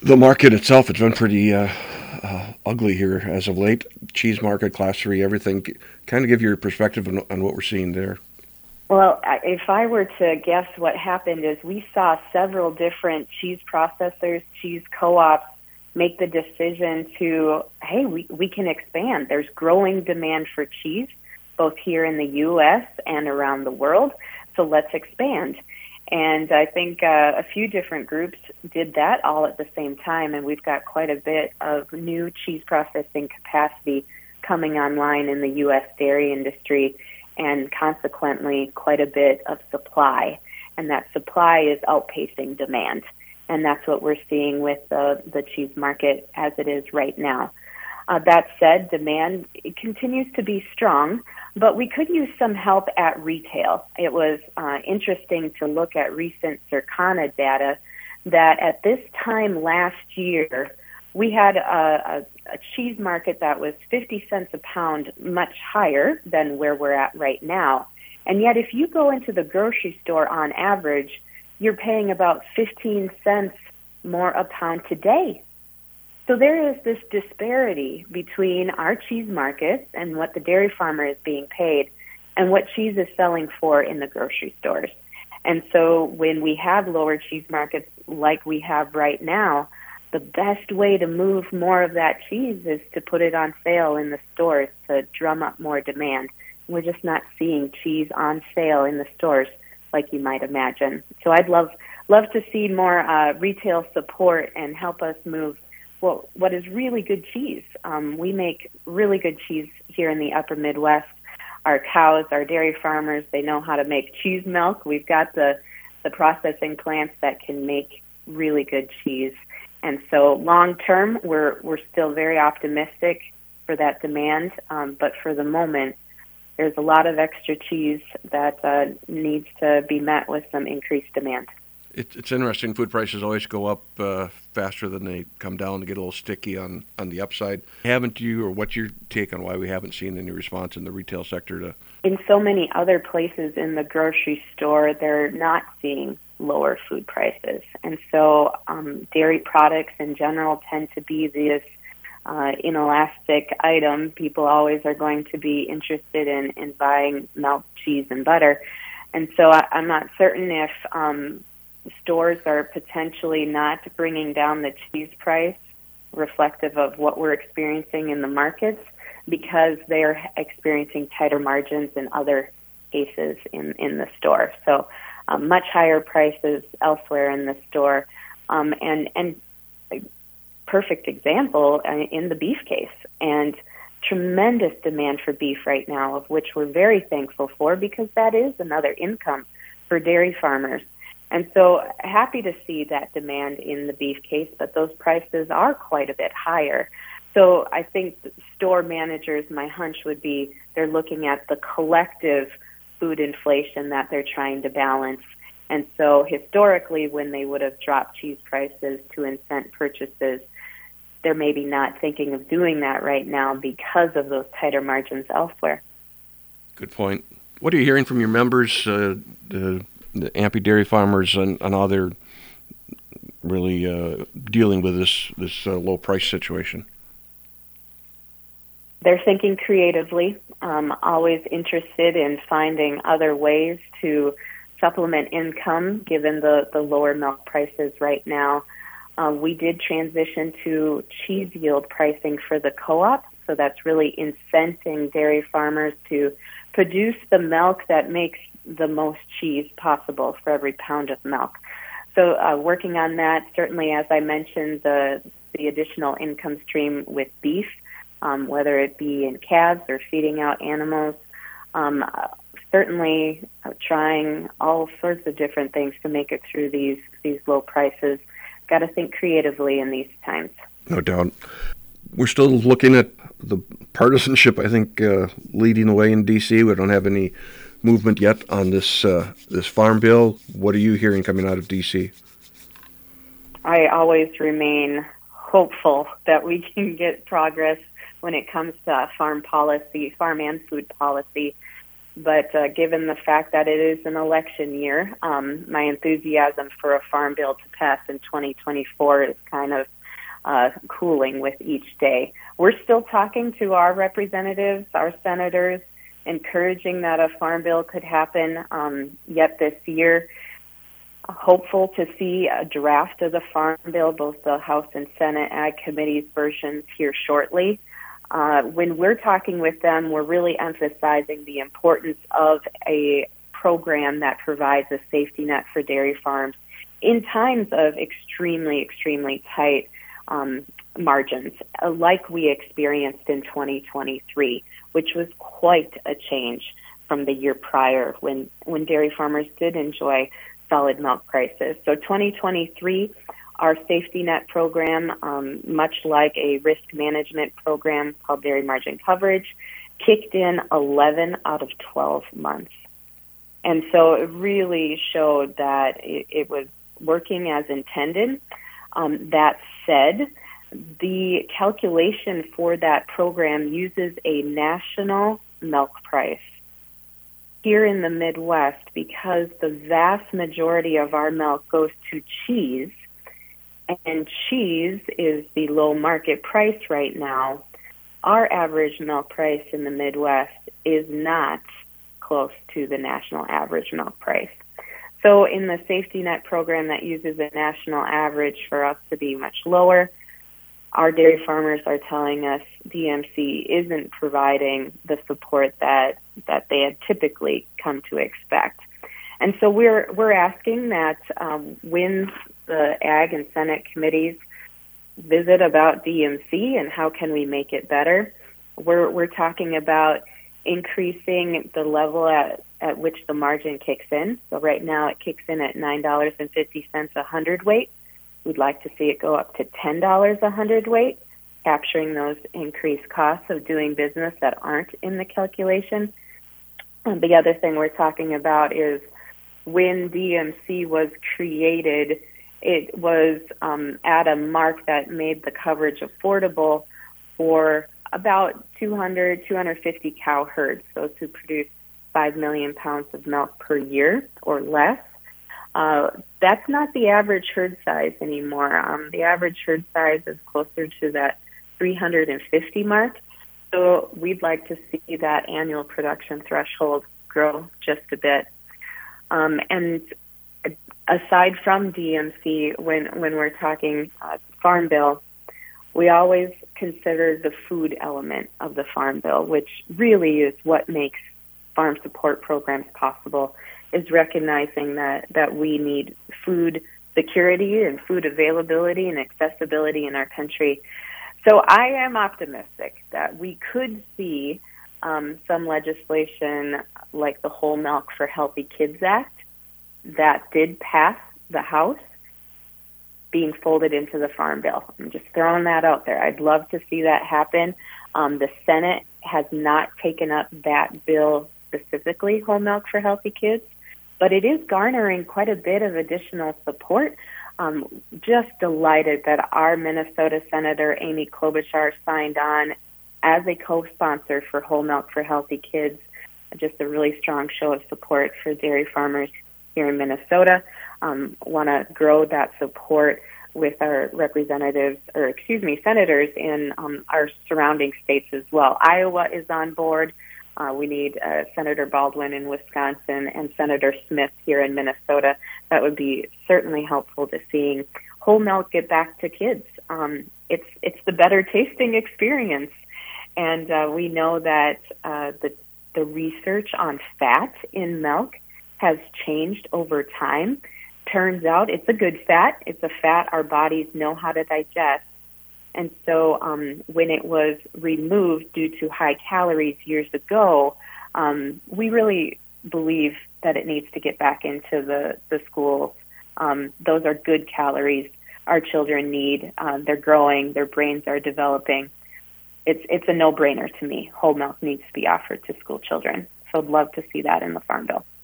The market itself, it's been pretty ugly here as of late. Cheese market, class three, everything. Kind of give your perspective on what we're seeing there. Well, if I were to guess what happened is we saw several different cheese processors, cheese co-ops make the decision to, hey, we can expand. There's growing demand for cheese, both here in the U.S. and around the world, so let's expand. And I think a few different groups did that all at the same time, and we've got quite a bit of new cheese processing capacity coming online in the U.S. dairy industry, and consequently quite a bit of supply. And that supply is outpacing demand. And that's what we're seeing with the cheese market as it is right now. That said, demand continues to be strong, but we could use some help at retail. It was interesting to look at recent Circana data that at this time last year, we had a cheese market that was 50 cents a pound, much higher than where we're at right now. And yet, if you go into the grocery store on average, you're paying about 15 cents more a pound today. So there is this disparity between our cheese market and what the dairy farmer is being paid and what cheese is selling for in the grocery stores. And so when we have lower cheese markets like we have right now, the best way to move more of that cheese is to put it on sale in the stores to drum up more demand. We're just not seeing cheese on sale in the stores like you might imagine. So I'd love to see more retail support and help us move what is really good cheese. We make really good cheese here in the upper Midwest. Our cows, our dairy farmers, they know how to make cheese milk. We've got the processing plants that can make really good cheese. And so long term, we're still very optimistic for that demand. But for the moment, there's a lot of extra cheese that needs to be met with some increased demand. It's interesting. Food prices always go up faster than they come down. They get a little sticky on the upside. Haven't you, or what's your take on why we haven't seen any response in the retail sector to? In so many other places in the grocery store, they're not seeing lower food prices. And so dairy products in general tend to be this inelastic item. People always are going to be interested in buying milk, cheese, and butter. And so I'm not certain if stores are potentially not bringing down the cheese price reflective of what we're experiencing in the markets because they're experiencing tighter margins in other cases in the store. So much higher prices elsewhere in the store. And perfect example in the beef case. And tremendous demand for beef right now, of which we're very thankful for because that is another income for dairy farmers. And so happy to see that demand in the beef case, but those prices are quite a bit higher. So I think store managers, my hunch would be they're looking at the collective food inflation that they're trying to balance. And so historically, when they would have dropped cheese prices to incent purchases, they're maybe not thinking of doing that right now because of those tighter margins elsewhere. Good point. What are you hearing from your members, the Ampy dairy farmers, and how they're really dealing with this low price situation? They're thinking creatively, always interested in finding other ways to supplement income given the lower milk prices right now. We did transition to cheese yield pricing for the co-op, so that's really incenting dairy farmers to produce the milk that makes the most cheese possible for every pound of milk. So working on that, certainly as I mentioned, the additional income stream with beef, whether it be in calves or feeding out animals, certainly trying all sorts of different things to make it through these low prices. Got to think creatively in these times. No doubt. We're still looking at the partisanship, I think, leading the way in D.C. We don't have any movement yet on this farm bill. What are you hearing coming out of D.C.? I always remain hopeful that we can get progress when it comes to farm policy, farm and food policy. But given the fact that it is an election year, my enthusiasm for a farm bill to pass in 2024 is kind of cooling with each day. We're still talking to our representatives, our senators, encouraging that a farm bill could happen yet this year. Hopeful to see a draft of the farm bill, both the House and Senate Ag Committee's versions here shortly. When we're talking with them, we're really emphasizing the importance of a program that provides a safety net for dairy farms in times of extremely, extremely tight margins, like we experienced in 2023, which was quite a change from the year prior when dairy farmers did enjoy solid milk prices. So 2023, our safety net program, much like a risk management program called Dairy Margin Coverage, kicked in 11 out of 12 months. And so it really showed that it was working as intended. That said, the calculation for that program uses a national milk price. Here in the Midwest, because the vast majority of our milk goes to cheese, and cheese is the low market price right now, our average milk price in the Midwest is not close to the national average milk price. So in the safety net program that uses a national average for us to be much lower, our dairy farmers are telling us DMC isn't providing the support that they had typically come to expect. And so we're asking that when the Ag and Senate committees visit about DMC and how can we make it better, we're talking about increasing the level at which the margin kicks in. So right now it kicks in at $9.50 a hundredweight. We'd like to see it go up to $10 a hundredweight, capturing those increased costs of doing business that aren't in the calculation. And the other thing we're talking about is when DMC was created, it was at a mark that made the coverage affordable for about 250 cow herds, those who produce 5 million pounds of milk per year or less. That's not the average herd size anymore. The average herd size is closer to that 350 mark. So we'd like to see that annual production threshold grow just a bit. And aside from DMC, when we're talking Farm Bill, we always consider the food element of the Farm Bill, which really is what makes farm support programs possible, is recognizing that we need food security and food availability and accessibility in our country. So I am optimistic that we could see some legislation like the Whole Milk for Healthy Kids Act that did pass the House being folded into the Farm Bill. I'm just throwing that out there. I'd love to see that happen. The Senate has not taken up that bill specifically, Whole Milk for Healthy Kids, but it is garnering quite a bit of additional support. Just delighted that our Minnesota Senator Amy Klobuchar signed on as a co-sponsor for Whole Milk for Healthy Kids. Just a really strong show of support for dairy farmers here in Minnesota. Want to grow that support with our senators in our surrounding states as well. Iowa is on board. We need Senator Baldwin in Wisconsin and Senator Smith here in Minnesota. That would be certainly helpful to seeing whole milk get back to kids. It's the better tasting experience, and we know that the research on fat in milk has changed over time. Turns out it's a good fat. It's a fat our bodies know how to digest. And so when it was removed due to high calories years ago, we really believe that it needs to get back into the schools. Those are good calories our children need. They're growing. Their brains are developing. It's a no-brainer to me. Whole milk needs to be offered to school children. So I'd love to see that in the Farm Bill.